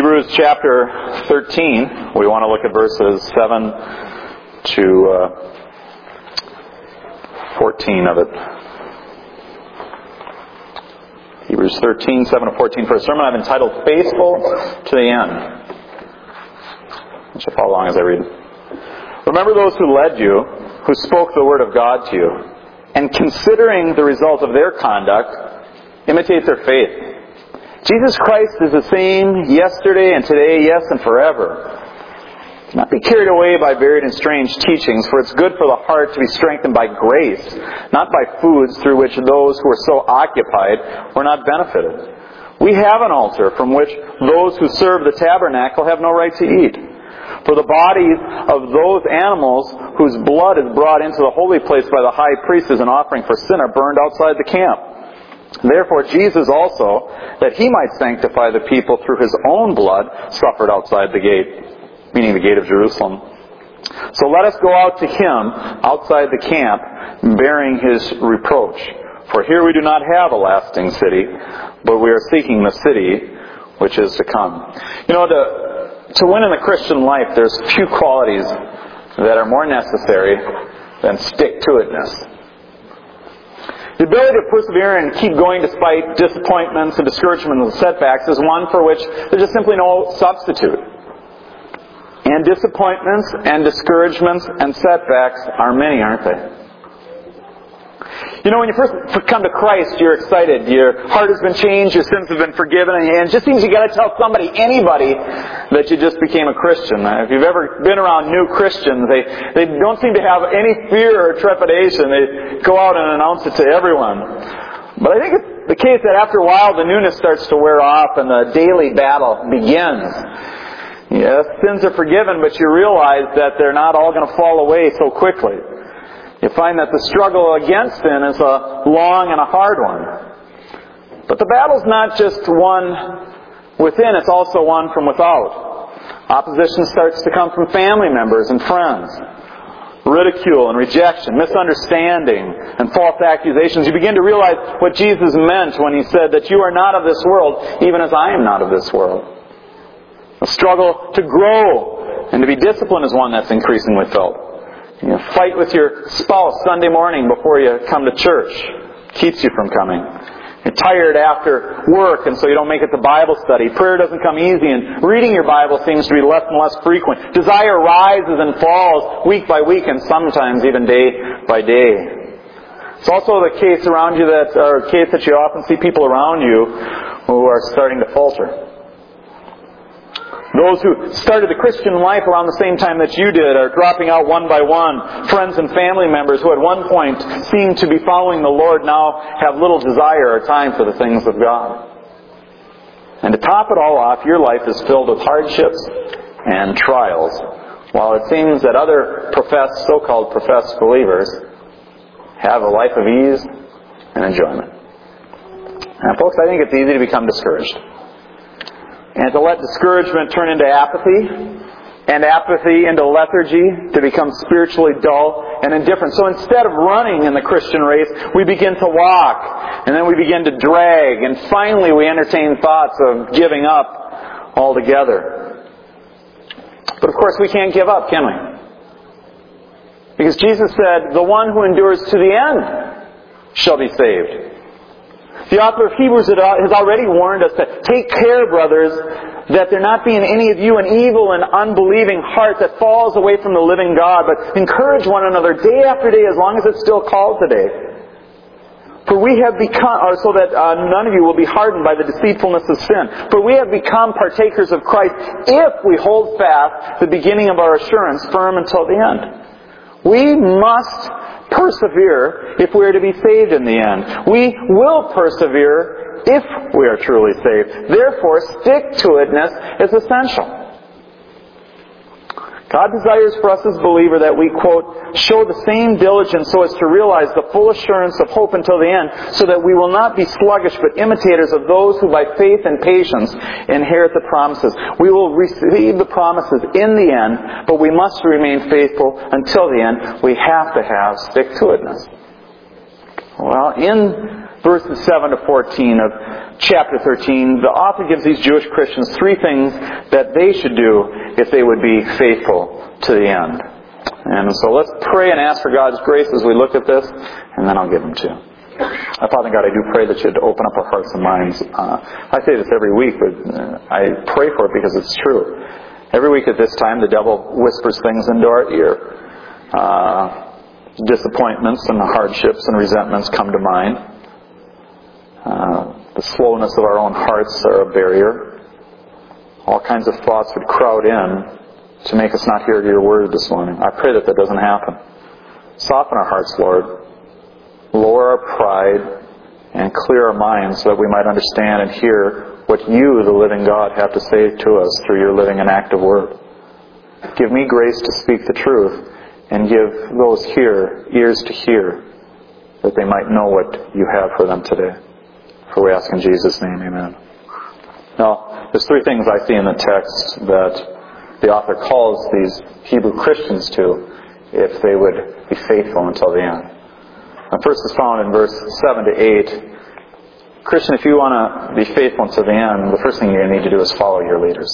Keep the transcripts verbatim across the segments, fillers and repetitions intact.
Hebrews chapter thirteen. We want to look at verses seven to uh, fourteen of it. Hebrews thirteen, seven to fourteen, for a sermon I've entitled Faithful to the End. I shall follow along as I read. Remember those who led you, who spoke the word of God to you, and considering the result of their conduct, imitate their faith. Jesus Christ is the same yesterday and today, yes, and forever. Do not be carried away by varied and strange teachings, for it's good for the heart to be strengthened by grace, not by foods through which those who are so occupied were not benefited. We have an altar from which those who serve the tabernacle have no right to eat. For the bodies of those animals whose blood is brought into the holy place by the high priest as an offering for sin are burned outside the camp. Therefore Jesus also, that he might sanctify the people through his own blood, suffered outside the gate, meaning the gate of Jerusalem. So let us go out to him outside the camp, bearing his reproach. For here we do not have a lasting city, but we are seeking the city which is to come. You know, to, to win in the Christian life, there's few qualities that are more necessary than stick-to-itness. The ability to persevere and keep going despite disappointments and discouragements and setbacks is one for which there's just simply no substitute. And disappointments and discouragements and setbacks are many, aren't they? You know, when you first come to Christ, you're excited. Your heart has been changed, your sins have been forgiven, and it just seems you got to tell somebody, anybody, that you just became a Christian. If you've ever been around new Christians, they, they don't seem to have any fear or trepidation. They go out and announce it to everyone. But I think it's the case that after a while, the newness starts to wear off and the daily battle begins. Yes, sins are forgiven, but you realize that they're not all going to fall away so quickly. You find that the struggle against sin is a long and a hard one. But the battle's not just one within, it's also one from without. Opposition starts to come from family members and friends. Ridicule and rejection, misunderstanding and false accusations. You begin to realize what Jesus meant when he said that you are not of this world, even as I am not of this world. The struggle to grow and to be disciplined is one that's increasingly felt. You know, fight with your spouse Sunday morning before you come to church. Keeps you from coming. You're tired after work, and so you don't make it to Bible study. Prayer doesn't come easy, and reading your Bible seems to be less and less frequent. Desire rises and falls week by week, and sometimes even day by day. It's also the case around you that, or case that you often see people around you who are starting to falter. Those who started the Christian life around the same time that you did are dropping out one by one. Friends and family members who at one point seemed to be following the Lord now have little desire or time for the things of God. And to top it all off, your life is filled with hardships and trials, while it seems that other professed, so-called professed believers have a life of ease and enjoyment. And folks, I think it's easy to become discouraged. And to let discouragement turn into apathy, and apathy into lethargy, to become spiritually dull and indifferent. So instead of running in the Christian race, we begin to walk, and then we begin to drag, and finally we entertain thoughts of giving up altogether. But of course we can't give up, can we? Because Jesus said, the one who endures to the end shall be saved. The author of Hebrews has already warned us that take care, brothers, that there not be in any of you an evil and unbelieving heart that falls away from the living God, but encourage one another day after day as long as it's still called today. For we have become, or so that uh, none of you will be hardened by the deceitfulness of sin. For we have become partakers of Christ if we hold fast the beginning of our assurance firm until the end. We must persevere if we are to be saved in the end. We will persevere if we are truly saved. Therefore, stick-to-itness is essential. God desires for us as believers that we, quote, show the same diligence so as to realize the full assurance of hope until the end, so that we will not be sluggish but imitators of those who by faith and patience inherit the promises. We will receive the promises in the end, but we must remain faithful until the end. We have to have stick-to-itness. Well, in verses seven to fourteen of chapter thirteen, the author gives these Jewish Christians three things that they should do if they would be faithful to the end. And so let's pray and ask for God's grace as we look at this, and then I'll give them to you. Our Father God, I do pray that you'd open up our hearts and minds. Uh, I say this every week, but uh, I pray for it because it's true. Every week at this time, the devil whispers things into our ear. Uh, disappointments and hardships and resentments come to mind. Uh, the slowness of our own hearts are a barrier. All kinds of thoughts would crowd in to make us not hear your word this morning. I pray that that doesn't happen. Soften our hearts, Lord. Lower our pride and clear our minds so that we might understand and hear what you, the living God, have to say to us through your living and active word. Give me grace to speak the truth and give those here ears to hear, that they might know what you have for them today. For we ask in Jesus' name, amen. Now, there's three things I see in the text that the author calls these Hebrew Christians to if they would be faithful until the end. And first is found in verse seven to eight. Christian, if you want to be faithful until the end, the first thing you're going to need to do is follow your leaders.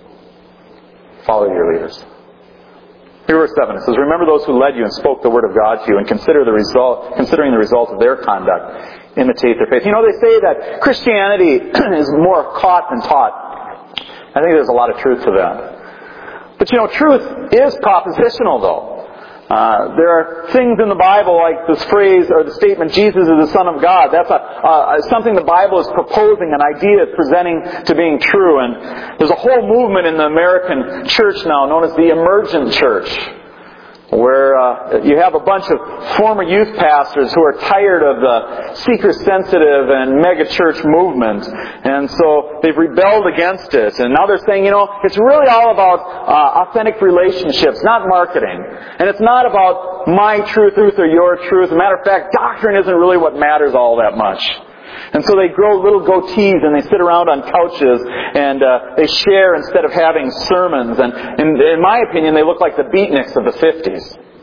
Follow your leaders. Here, verse seven, it says, "Remember those who led you and spoke the word of God to you, and consider the result, considering the result of their conduct, imitate their faith." You know, they say that Christianity is more caught than taught. I think there's a lot of truth to that. But you know, truth is propositional, though. Uh, there are things in the Bible like this phrase or the statement, "Jesus is the Son of God." That's a, uh, something the Bible is proposing, an idea it's presenting to being true. And there's a whole movement in the American church now known as the emergent church, where uh, you have a bunch of former youth pastors who are tired of the seeker-sensitive and mega-church movement. And so they've rebelled against it. And now they're saying, you know, it's really all about uh, authentic relationships, not marketing. And it's not about my truth, truth or your truth. As a matter of fact, doctrine isn't really what matters all that much. And so they grow little goatees and they sit around on couches and uh, they share instead of having sermons. And in, in my opinion, they look like the beatniks of the fifties.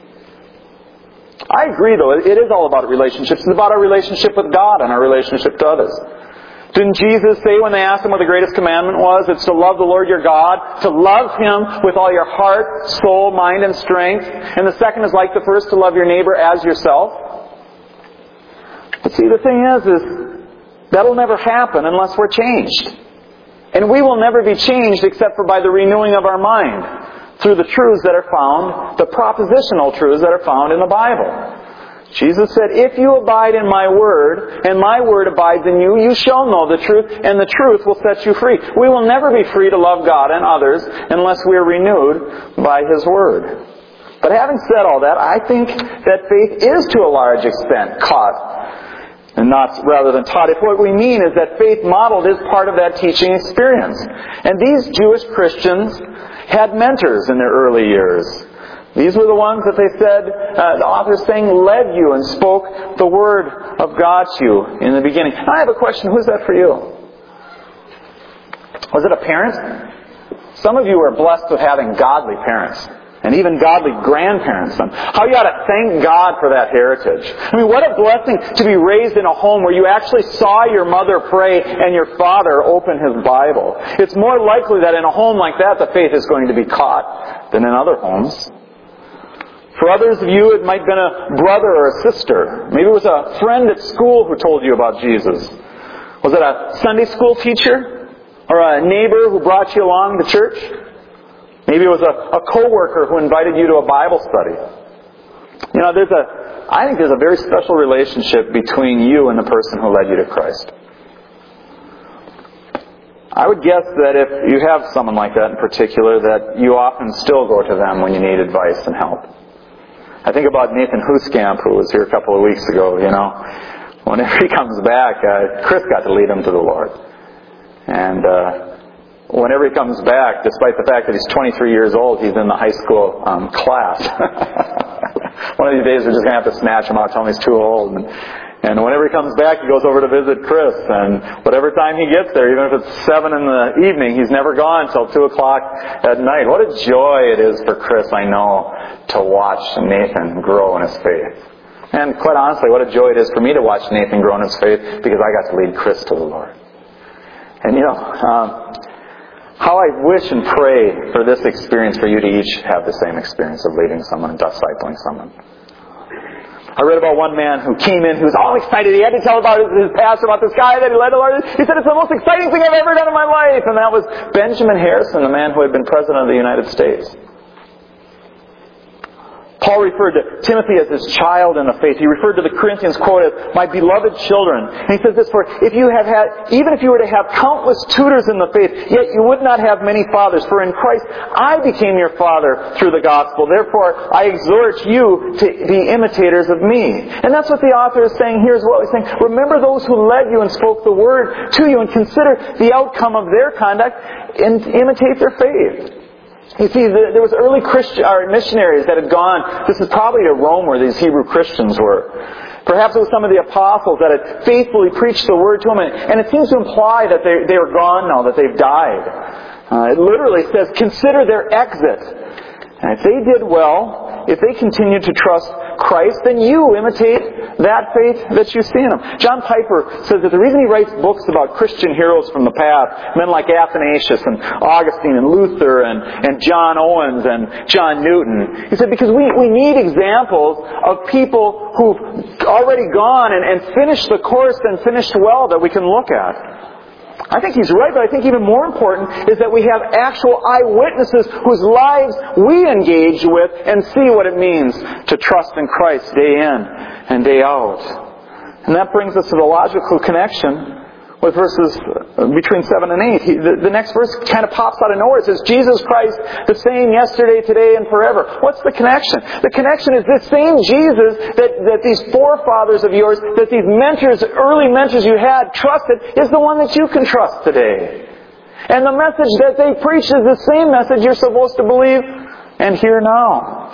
I agree, though. It is all about relationships. It's about our relationship with God and our relationship to others. Didn't Jesus say when they asked him what the greatest commandment was? It's to love the Lord your God, to love Him with all your heart, soul, mind, and strength. And the second is like the first, to love your neighbor as yourself. But see, the thing is, is that'll never happen unless we're changed. And we will never be changed except for by the renewing of our mind through the truths that are found, the propositional truths that are found in the Bible. Jesus said, "If you abide in my word, and my word abides in you, you shall know the truth, and the truth will set you free." We will never be free to love God and others unless we are renewed by His word. But having said all that, I think that faith is to a large extent caught and not rather than taught. If what we mean is that faith modeled is part of that teaching experience. And these Jewish Christians had mentors in their early years. These were the ones that they said, uh, the author is saying, led you and spoke the word of God to you in the beginning. I have a question. Who's that for you? Was it a parent? Some of you are blessed with having godly parents. And even godly grandparents. How you ought to thank God for that heritage. I mean, what a blessing to be raised in a home where you actually saw your mother pray and your father open his Bible. It's more likely that in a home like that, the faith is going to be caught than in other homes. For others of you, it might have been a brother or a sister. Maybe it was a friend at school who told you about Jesus. Was it a Sunday school teacher? Or a neighbor who brought you along to church? Maybe it was a, a co-worker who invited you to a Bible study. You know, there's a, I think there's a very special relationship between you and the person who led you to Christ. I would guess that if you have someone like that in particular, that you often still go to them when you need advice and help. I think about Nathan Hooskamp, who was here a couple of weeks ago, you know. Whenever he comes back, uh, Chris got to lead him to the Lord. And, uh, Whenever he comes back, despite the fact that he's twenty-three years old, he's in the high school um, class. One of these days we're just going to have to snatch him out, tell him he's too old. And, and whenever he comes back, he goes over to visit Chris. And whatever time he gets there, even if it's seven in the evening, he's never gone until two o'clock at night. What a joy it is for Chris, I know, to watch Nathan grow in his faith. And quite honestly, what a joy it is for me to watch Nathan grow in his faith, because I got to lead Chris to the Lord. And you know, um, how I wish and pray for this experience for you to each have the same experience of leading someone and discipling someone. I read about one man who came in, who was all excited. He had to tell about his, his pastor, about this guy that he led the Lord. He said, it's the most exciting thing I've ever done in my life. And that was Benjamin Harrison, the man who had been president of the United States. Paul referred to Timothy as his child in the faith. He referred to the Corinthians, quote, as my beloved children. And he says this, for if you have had, even if you were to have countless tutors in the faith, yet you would not have many fathers. For in Christ I became your father through the gospel. Therefore I exhort you to be imitators of me. And that's what the author is saying here, is what he's saying. Remember those who led you and spoke the word to you, and consider the outcome of their conduct and imitate their faith. You see, there was early Christian or missionaries that had gone. This is probably to Rome, where these Hebrew Christians were. Perhaps it was some of the apostles that had faithfully preached the word to them. And, and it seems to imply that they, they are gone now, that they've died. Uh, it literally says, consider their exit. And if they did well, if they continued to trust Christ, then you imitate that faith that you see in them. John Piper says that the reason he writes books about Christian heroes from the past, men like Athanasius and Augustine and Luther and, and John Owens and John Newton, he said because we, we need examples of people who've already gone and, and finished the course and finished well that we can look at. I think he's right, but I think even more important is that we have actual eyewitnesses whose lives we engage with and see what it means to trust in Christ day in and day out. And that brings us to the logical connection with verses between seven and eight. He, the, the next verse kind of pops out of nowhere. It says, Jesus Christ, the same yesterday, today, and forever. What's the connection? The connection is this same Jesus that, that these forefathers of yours, that these mentors, early mentors you had, trusted, is the one that you can trust today. And the message that they preach is the same message you're supposed to believe and hear now.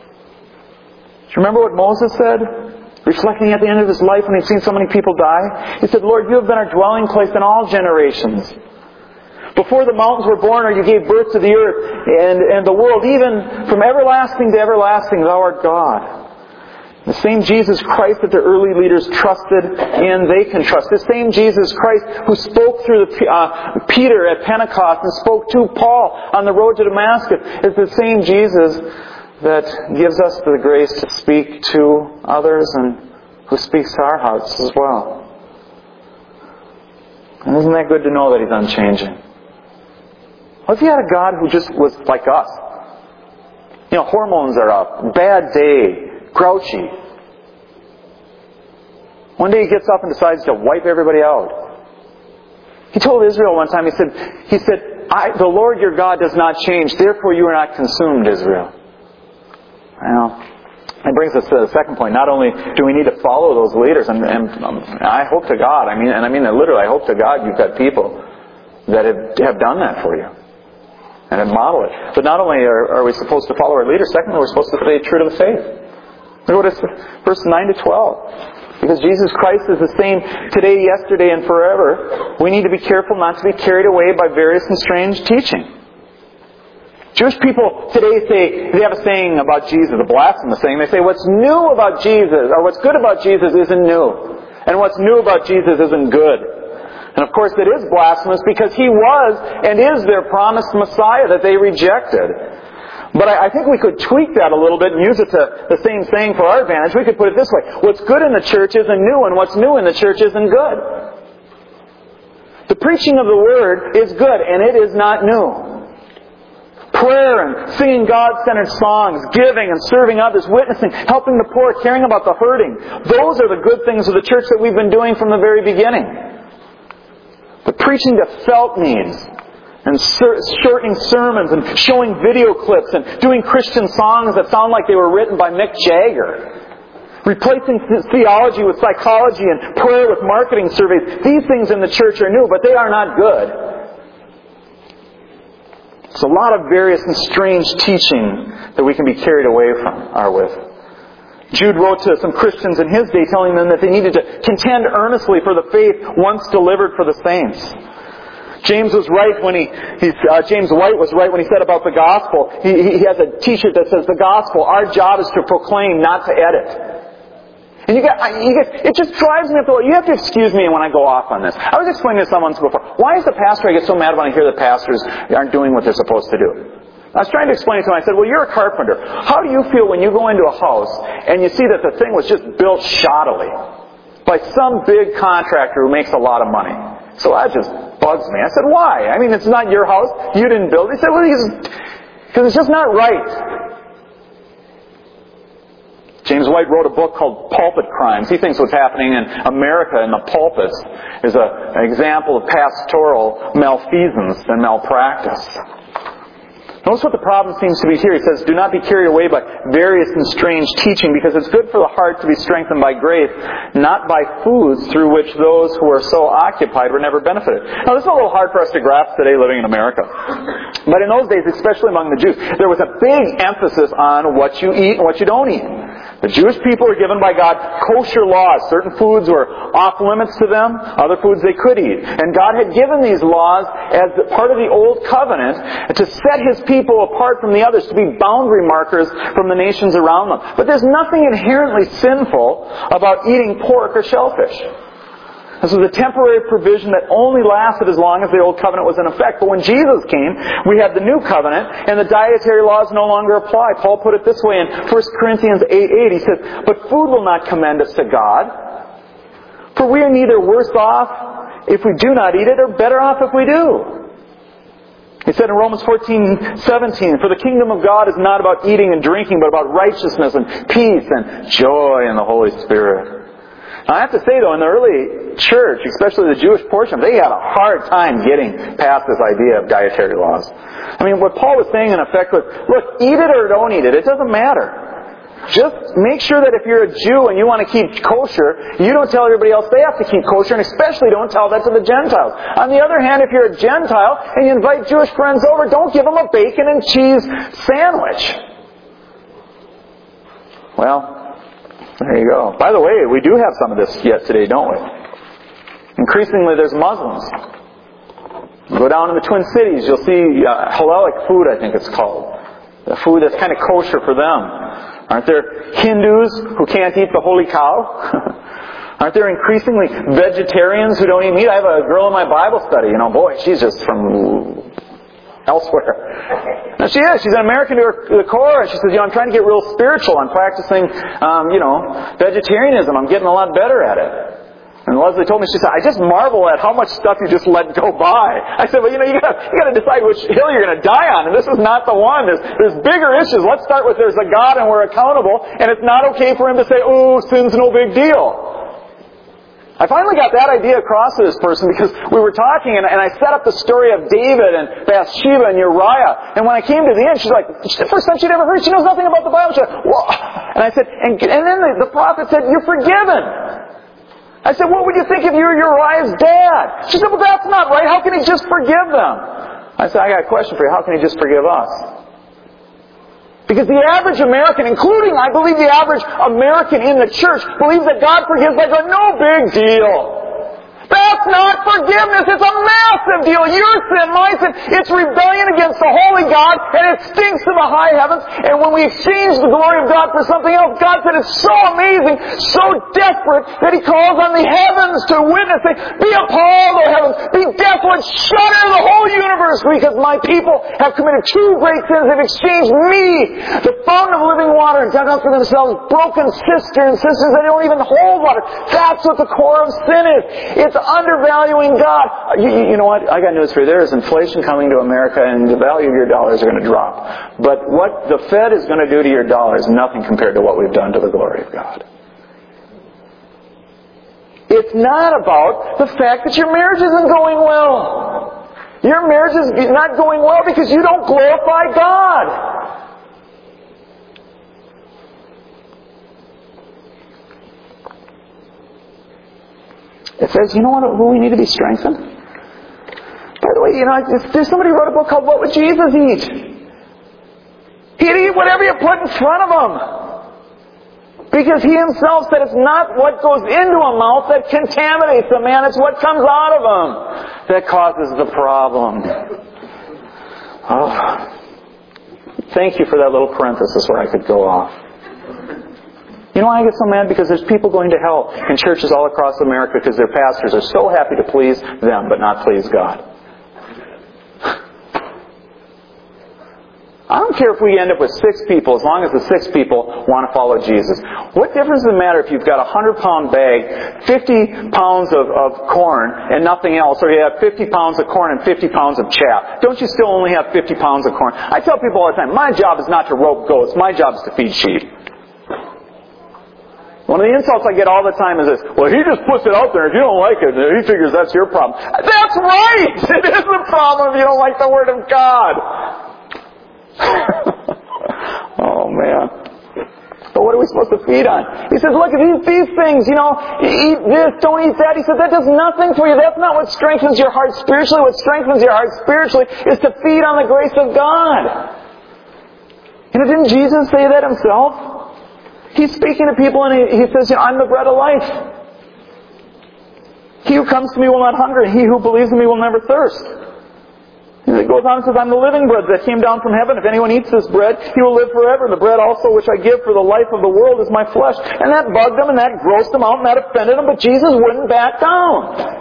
Do you remember what Moses said? Reflecting at the end of his life when he'd seen so many people die. He said, Lord, you have been our dwelling place in all generations. Before the mountains were born, or you gave birth to the earth and, and the world, even from everlasting to everlasting, thou art God. The same Jesus Christ that the early leaders trusted in, they can trust. The same Jesus Christ who spoke through the, uh, Peter at Pentecost and spoke to Paul on the road to Damascus is the same Jesus that gives us the grace to speak to others and who speaks to our hearts as well. And isn't that good to know that He's unchanging? What if you had a God who just was like us? You know, hormones are up, bad day, grouchy. One day He gets up and decides to wipe everybody out. He told Israel one time, He said, He said, I, the Lord your God does not change, therefore you are not consumed, Israel. Well, that brings us to the second point. Not only do we need to follow those leaders, and, and um, I hope to God, I mean, and I mean that literally, I hope to God you've got people that have, have done that for you and have modeled it. But not only are, are we supposed to follow our leaders, secondly, we're supposed to stay true to the faith. Look what it says, verse nine to twelve. Because Jesus Christ is the same today, yesterday, and forever, we need to be careful not to be carried away by various and strange teaching. Jewish people today say, they have a saying about Jesus, a blasphemous saying. They say, what's new about Jesus, or what's good about Jesus isn't new. And what's new about Jesus isn't good. And of course it is blasphemous because He was and is their promised Messiah that they rejected. But I, I think we could tweak that a little bit and use it to the same saying for our advantage. We could put it this way. What's good in the church isn't new, and what's new in the church isn't good. The preaching of the Word is good, and it is not new. Prayer and singing God-centered songs, giving and serving others, witnessing, helping the poor, caring about the hurting. Those are the good things of the church that we've been doing from the very beginning. The preaching to felt needs, and ser- shortening sermons, and showing video clips, and doing Christian songs that sound like they were written by Mick Jagger. Replacing theology with psychology and prayer with marketing surveys. These things in the church are new, but they are not good. It's a lot of various and strange teaching that we can be carried away from, or with. Jude wrote to some Christians in his day telling them that they needed to contend earnestly for the faith once delivered for the saints. James was right when he, he's, uh, James White was right when he said about the gospel. He, he has a t-shirt that says, the gospel, our job is to proclaim, not to edit. And you get, you get, it just drives me up the wall. You have to excuse me when I go off on this. I was explaining to someone before, why is the pastor, I get so mad when I hear that pastors aren't doing what they're supposed to do? I was trying to explain to him, I said, well, you're a carpenter. How do you feel when you go into a house and you see that the thing was just built shoddily by some big contractor who makes a lot of money? So that just bugs me. I said, why? I mean, it's not your house. You didn't build it. He said, well, because it's just not right. James White wrote a book called Pulpit Crimes. He thinks what's happening in America in the pulpits is a, an example of pastoral malfeasance and malpractice. Notice what the problem seems to be here. He says, do not be carried away by various and strange teaching, because it's good for the heart to be strengthened by grace, not by foods through which those who are so occupied were never benefited. Now, this is a little hard for us to grasp today living in America. But in those days, especially among the Jews, there was a big emphasis on what you eat and what you don't eat. The Jewish people were given by God kosher laws. Certain foods were off limits to them. Other foods they could eat. And God had given these laws as part of the Old Covenant to set His people apart from the others, to be boundary markers from the nations around them. But there's nothing inherently sinful about eating pork or shellfish. This was a temporary provision that only lasted as long as the Old Covenant was in effect. But when Jesus came, we had the New Covenant, and the dietary laws no longer apply. Paul put it this way in First Corinthians eight eight. He says, but food will not commend us to God, for we are neither worse off if we do not eat it, or better off if we do. He said in Romans fourteen seventeen, for the kingdom of God is not about eating and drinking, but about righteousness and peace and joy in the Holy Spirit. Now, I have to say, though, in the early church, especially the Jewish portion, they had a hard time getting past this idea of dietary laws. I mean, what Paul was saying in effect was, look, eat it or don't eat it. It doesn't matter. Just make sure that if you're a Jew and you want to keep kosher, you don't tell everybody else they have to keep kosher, and especially don't tell that to the Gentiles. On the other hand, if you're a Gentile and you invite Jewish friends over, don't give them a bacon and cheese sandwich. Well, there you go. By the way, we do have some of this yet today, don't we? Increasingly, there's Muslims. You go down in the Twin Cities, you'll see uh, halalic food, I think it's called. The food that's kind of kosher for them. Aren't there Hindus who can't eat the holy cow? Aren't there increasingly vegetarians who don't eat meat? I have a girl in my Bible study, you know, boy, she's just from elsewhere. Now she is. She's an American to, her, to the core. And she says, you know, I'm trying to get real spiritual. I'm practicing, um, you know, vegetarianism. I'm getting a lot better at it. And Leslie told me, she said, I just marvel at how much stuff you just let go by. I said, well, you know, you gotta, you gotta decide which hill you're gonna die on. And this is not the one. There's, there's bigger issues. Let's start with there's a God and we're accountable. And it's not okay for Him to say, oh, sin's no big deal. I finally got that idea across to this person because we were talking and, and I set up the story of David and Bathsheba and Uriah. And when I came to the end, she's like, the first time she'd ever heard, she knows nothing about the Bible. She's like, whoa. And I said, and, and then the, the prophet said, you're forgiven. I said, what would you think if you were Uriah's dad? She said, well, that's not right. How can He just forgive them? I said, I got a question for you. How can He just forgive us? Because the average American, including, I believe, the average American in the church, believes that God forgives like a no big deal. That's not forgiveness. It's a massive deal. Your sin, my sin, it's rebellion against the holy God, and it stinks to the high heavens. And when we exchange the glory of God for something else, God said it's so amazing, so desperate, that He calls on the heavens to witness. Say, be appalled, O heavens. Be desolate. Shudder the whole universe, because my people have committed two great sins. They've exchanged me, the fountain of living water, and dug up for themselves broken cisterns, cisterns that don't even hold water. That's what the core of sin is. It's undervaluing God. You, you, you know what? I got news for you. There is inflation coming to America, and the value of your dollars are going to drop. But what the Fed is going to do to your dollar is nothing compared to what we've done to the glory of God. It's not about the fact that your marriage isn't going well. Your marriage is not going well because you don't glorify God. It says, you know what, who we need to be strengthened? By the way, you know, there's somebody who wrote a book called What Would Jesus Eat? He'd eat whatever you put in front of Him. Because He Himself said it's not what goes into a mouth that contaminates a man, it's what comes out of him that causes the problem. Oh, thank you for that little parenthesis where I could go off. You know why I get so mad? Because there's people going to hell in churches all across America because their pastors are so happy to please them but not please God. I don't care if we end up with six people, as long as the six people want to follow Jesus. What difference does it matter if you've got a hundred pound bag, fifty pounds of, of corn and nothing else, or you have fifty pounds of corn and fifty pounds of chaff? Don't you still only have fifty pounds of corn? I tell people all the time, my job is not to rope goats, my job is to feed sheep. One of the insults I get all the time is this, well, he just puts it out there. If you don't like it, he figures that's your problem. That's right! It is a problem if you don't like the Word of God. Oh, man. But what are we supposed to feed on? He says, look, if you eat these things, you know, eat this, don't eat that. He said, that does nothing for you. That's not what strengthens your heart spiritually. What strengthens your heart spiritually is to feed on the grace of God. You know, didn't Jesus say that himself? He's speaking to people and he, he says, you know, I'm the bread of life. He who comes to me will not hunger, and he who believes in me will never thirst. And it goes on and says, I'm the living bread that came down from heaven. If anyone eats this bread, he will live forever. The bread also which I give for the life of the world is my flesh. And that bugged him, and that grossed him out, and that offended him, but Jesus wouldn't back down.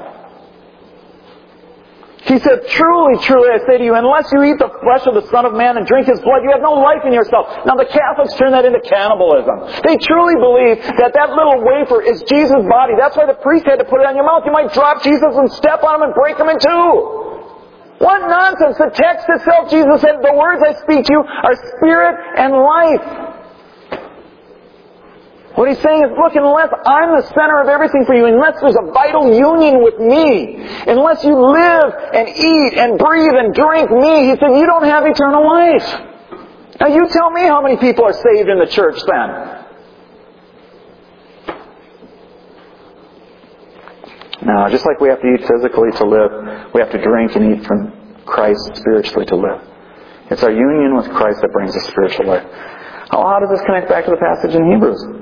He said, truly, truly, I say to you, unless you eat the flesh of the Son of Man and drink His blood, you have no life in yourself. Now, the Catholics turn that into cannibalism. They truly believe that that little wafer is Jesus' body. That's why the priest had to put it on your mouth. You might drop Jesus and step on Him and break Him in two. What nonsense! The text itself, Jesus said, the words I speak to you are spirit and life. What he's saying is, look, unless I'm the center of everything for you, unless there's a vital union with me, unless you live and eat and breathe and drink me, he said, you don't have eternal life. Now you tell me how many people are saved in the church then. No, just like we have to eat physically to live, we have to drink and eat from Christ spiritually to live. It's our union with Christ that brings us spiritual life. How, how does this connect back to the passage in Hebrews?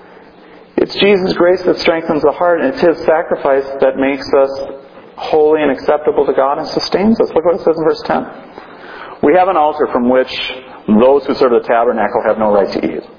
It's Jesus' grace that strengthens the heart, and it's His sacrifice that makes us holy and acceptable to God and sustains us. Look what it says in verse ten. We have an altar from which those who serve the tabernacle have no right to eat.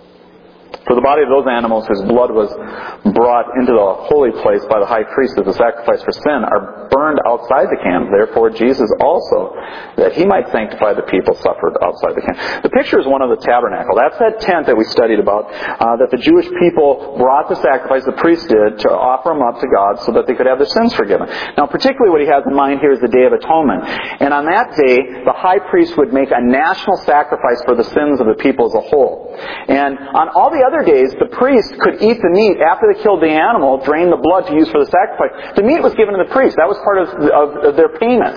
For the body of those animals whose blood was brought into the holy place by the high priest as a sacrifice for sin are burned outside the camp. Therefore Jesus also, that He might sanctify the people, suffered outside the camp. The picture is one of the tabernacle. That's that tent that we studied about, uh, that the Jewish people brought the sacrifice, the priest did, to offer them up to God so that they could have their sins forgiven. Now particularly what he has in mind here is the Day of Atonement. And on that day, the high priest would make a national sacrifice for the sins of the people as a whole. And on all the other days, the priest could eat the meat after they killed the animal, drain the blood to use for the sacrifice. The meat was given to the priest. That was part of, of, of their payment.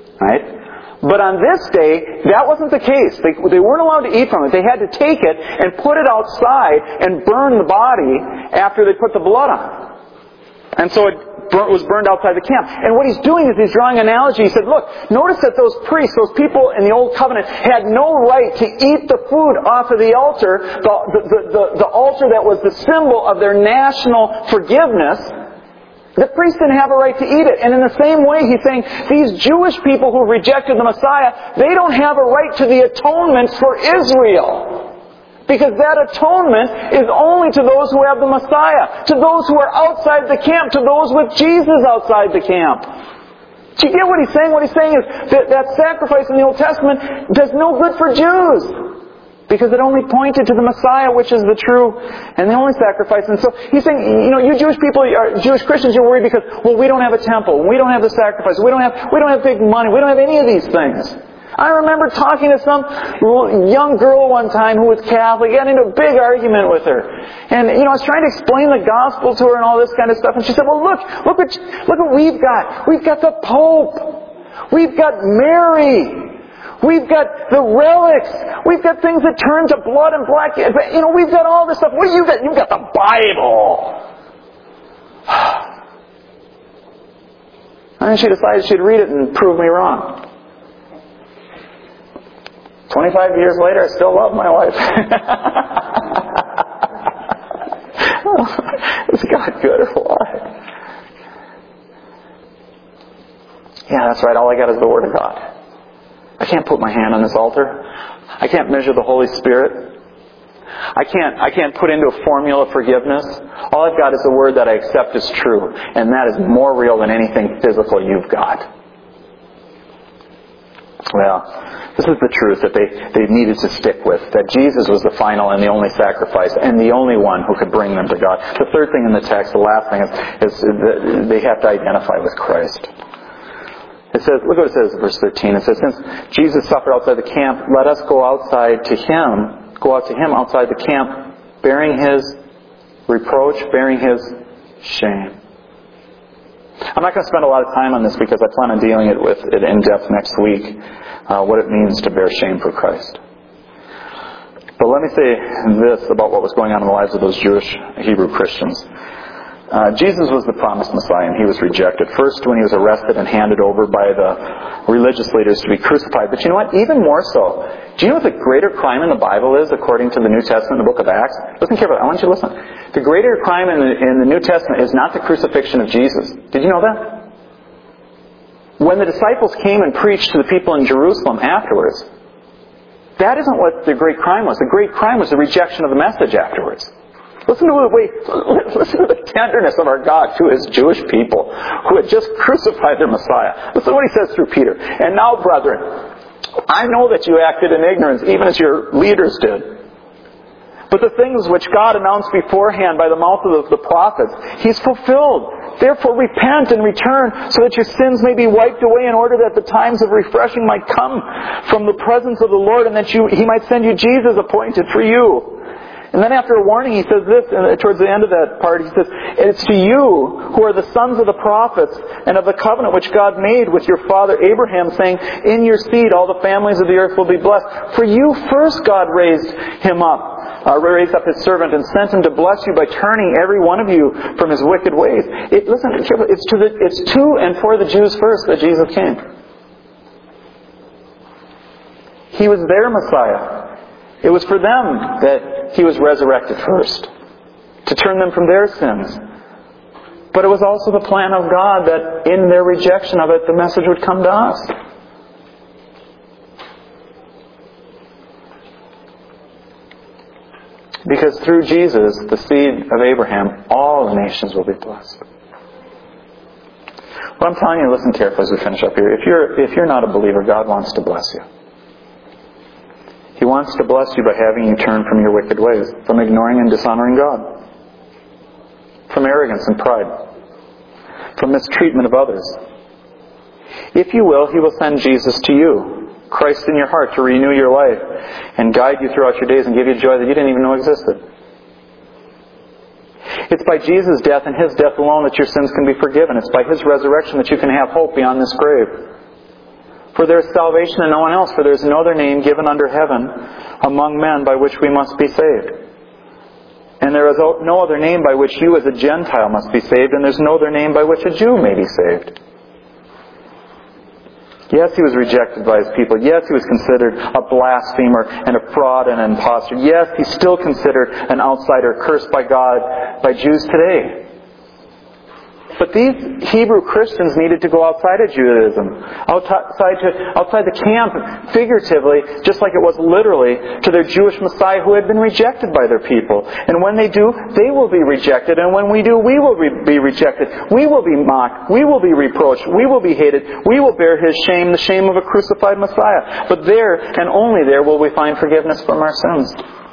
Right? But on this day, that wasn't the case. They, they weren't allowed to eat from it. They had to take it and put it outside and burn the body after they put the blood on. And so it was burned outside the camp. And what he's doing is he's drawing an analogy. He said, look, notice that those priests, those people in the Old Covenant, had no right to eat the food off of the altar, the, the, the, the altar that was the symbol of their national forgiveness. The priest didn't have a right to eat it. And in the same way, he's saying, these Jewish people who rejected the Messiah, they don't have a right to the atonement for Israel. Because that atonement is only to those who have the Messiah, to those who are outside the camp, to those with Jesus outside the camp. Do you get what he's saying? What he's saying is that that sacrifice in the Old Testament does no good for Jews. Because it only pointed to the Messiah, which is the true and the only sacrifice. And so he's saying, you know, you Jewish people, Jewish Christians, you're worried because, well, we don't have a temple, we don't have the sacrifice, we don't have, we don't have big money, we don't have any of these things. I remember talking to some young girl one time who was Catholic, got into a big argument with her. And, you know, I was trying to explain the gospel to her and all this kind of stuff. And she said, well, look, look what, look what we've got. We've got the Pope. We've got Mary. We've got the relics. We've got things that turn to blood and black. You know, we've got all this stuff. What do you got? You've got the Bible. And then she decided she'd read it and prove me wrong. Twenty-five years later, I still love my wife. Is God good or what? Yeah, that's right. All I got is the Word of God. I can't put my hand on this altar. I can't measure the Holy Spirit. I can't, I can't put into a formula forgiveness. All I've got is a word that I accept as true. And that is more real than anything physical you've got. Well, this is the truth that they, they needed to stick with. That Jesus was the final and the only sacrifice and the only one who could bring them to God. The third thing in the text, the last thing, is, is that they have to identify with Christ. It says, look what it says in verse thirteen. It says, since Jesus suffered outside the camp, let us go outside to Him, go out to Him outside the camp, bearing His reproach, bearing His shame. I'm not going to spend a lot of time on this because I plan on dealing it with it in depth next week, uh, what it means to bear shame for Christ. But let me say this about what was going on in the lives of those Jewish Hebrew Christians. Uh, Jesus was the promised Messiah, and He was rejected. First, when He was arrested and handed over by the religious leaders to be crucified. But you know what? Even more so. Do you know what the greater crime in the Bible is, according to the New Testament, the book of Acts? Listen carefully. I want you to listen. The greater crime in the, in the New Testament is not the crucifixion of Jesus. Did you know that? When the disciples came and preached to the people in Jerusalem afterwards, that isn't what the great crime was. The great crime was the rejection of the message afterwards. Listen to the way, listen to the tenderness of our God to His Jewish people who had just crucified their Messiah. Listen to what He says through Peter. And now, brethren, I know that you acted in ignorance, even as your leaders did. But the things which God announced beforehand by the mouth of the prophets, He's fulfilled. Therefore repent and return, so that your sins may be wiped away, in order that the times of refreshing might come from the presence of the Lord, and that you, He might send you Jesus appointed for you. And then after a warning, He says this, and towards the end of that part, He says, it's to you who are the sons of the prophets and of the covenant which God made with your father Abraham, saying, in your seed all the families of the earth will be blessed. For you first God raised Him up, uh, raised up His servant, and sent Him to bless you by turning every one of you from his wicked ways. It, listen, it's to, the, it's to and for the Jews first that Jesus came. He was their Messiah. It was for them that He was resurrected first, to turn them from their sins. But it was also the plan of God that in their rejection of it, the message would come to us. Because through Jesus, the seed of Abraham, all the nations will be blessed. What I'm telling you, listen carefully as we finish up here. If you're, if you're not a believer, God wants to bless you. He wants to bless you by having you turn from your wicked ways, from ignoring and dishonoring God, from arrogance and pride, from mistreatment of others. If you will, He will send Jesus to you, Christ in your heart, to renew your life and guide you throughout your days and give you joy that you didn't even know existed. It's by Jesus' death and His death alone that your sins can be forgiven. It's by His resurrection that you can have hope beyond this grave. For there is salvation in no one else, for there is no other name given under heaven among men by which we must be saved. And there is no other name by which you as a Gentile must be saved, and there's no other name by which a Jew may be saved. Yes, He was rejected by His people. Yes, He was considered a blasphemer and a fraud and an impostor. Yes, He's still considered an outsider, cursed by God, by Jews today. But these Hebrew Christians needed to go outside of Judaism, outside to, outside the camp, figuratively, just like it was literally, to their Jewish Messiah who had been rejected by their people. And when they do, they will be rejected. And when we do, we will re- be rejected. We will be mocked. We will be reproached. We will be hated. We will bear His shame, the shame of a crucified Messiah. But there, and only there, will we find forgiveness from our sins.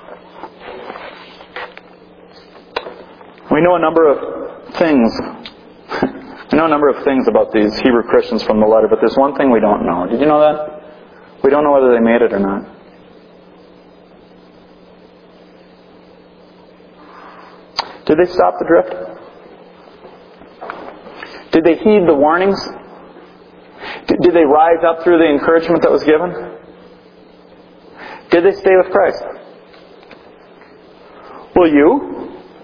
We know a number of things I know a number of things about these Hebrew Christians from the letter, but there's one thing we don't know. Did you know that? We don't know whether they made it or not. Did they stop the drift? Did they heed the warnings? Did, did they rise up through the encouragement that was given? Did they stay with Christ? Will you?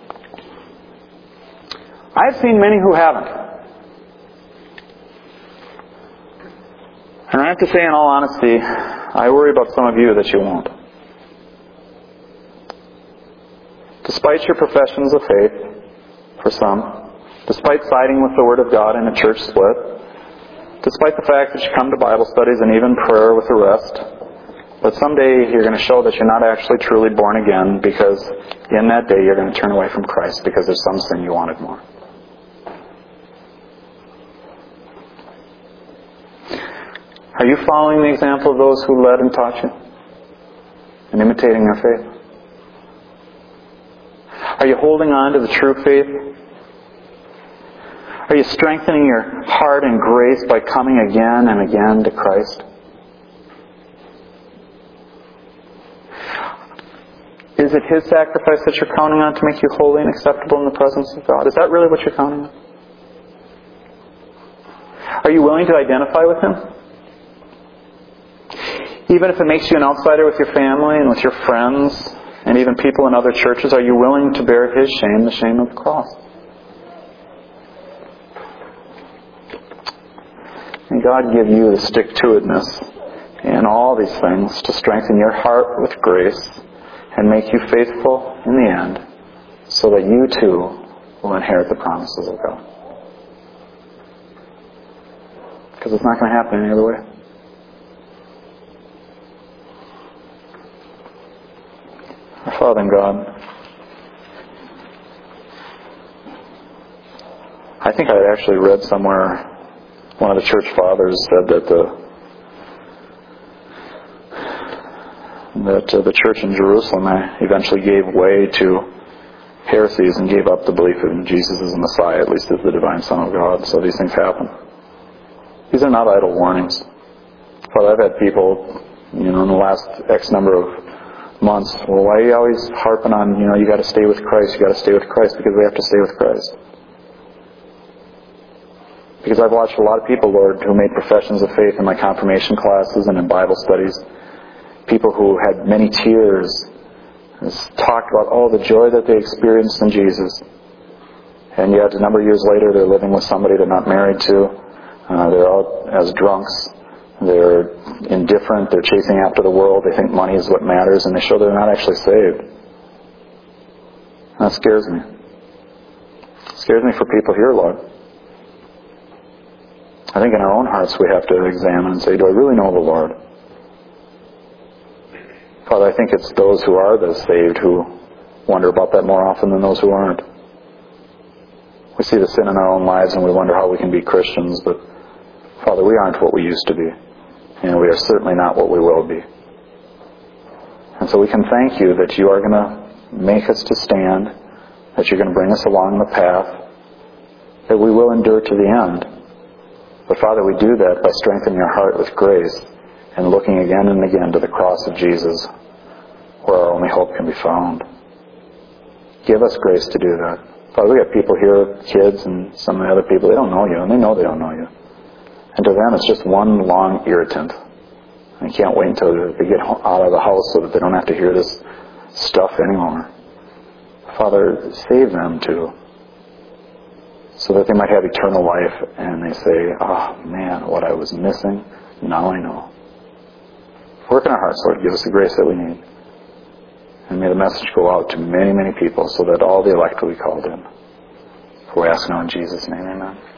I've seen many who haven't. And I have to say, in all honesty, I worry about some of you that you won't. Despite your professions of faith, for some, despite siding with the Word of God in a church split, despite the fact that you come to Bible studies and even prayer with the rest, But someday you're going to show that you're not actually truly born again, because in that day you're going to turn away from Christ because there's some sin you wanted more. Are you following the example of those who led and taught you? And imitating their faith? Are you holding on to the true faith? Are you strengthening your heart in grace by coming again and again to Christ? Is it His sacrifice that you're counting on to make you holy and acceptable in the presence of God? Is that really what you're counting on? Are you willing to identify with Him? Even if it makes you an outsider with your family and with your friends and even people in other churches, are you willing to bear His shame, the shame of the cross? May God give you the stick-to-itness in all these things to strengthen your heart with grace and make you faithful in the end, so that you too will inherit the promises of God. Because it's not going to happen any other way. Our Father in God, I think I actually read somewhere, one of the church fathers said that the that uh, the church in Jerusalem eventually gave way to heresies and gave up the belief in Jesus as the Messiah, at least as the divine Son of God. So these things happen. These are not idle warnings. Father, I've had people, you know, in the last X number of months, well, why are you always harping on, you know, you got to stay with Christ, you got to stay with Christ? Because we have to stay with Christ. Because I've watched a lot of people, Lord, who made professions of faith in my confirmation classes and in Bible studies. People who had many tears, talked about all the joy that they experienced in Jesus. And yet, a number of years later, they're living with somebody they're not married to. Uh, they're out as drunks. They're indifferent. They're chasing after the world. They think money is what matters, and they show they're not actually saved. That scares me. It scares me for people here, Lord. I think in our own hearts we have to examine and say, do I really know the Lord? Father, I think it's those who are the saved who wonder about that more often than those who aren't. We see the sin in our own lives and we wonder how we can be Christians, but Father, we aren't what we used to be, and we are certainly not what we will be. And so we can thank you that you are going to make us to stand, that you're going to bring us along the path, that we will endure to the end. But Father, we do that by strengthening our heart with grace and looking again and again to the cross of Jesus, where our only hope can be found. Give us grace to do that. Father, we have people here, kids and some of the other people, they don't know you, and they know they don't know you. And to them, it's just one long irritant. They can't wait until they get out of the house so that they don't have to hear this stuff anymore. Father, save them too, so that they might have eternal life, and they say, oh man, what I was missing, now I know. Work in our hearts, Lord. Give us the grace that we need. And may the message go out to many, many people so that all the elect will be called in. For we ask now in Jesus' name, amen.